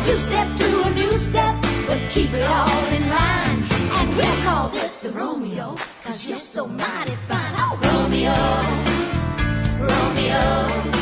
two-step to a new step, but keep it all in line. And we'll call this the Romeo, 'cause you're so mighty fine. Oh, Romeo, Romeo.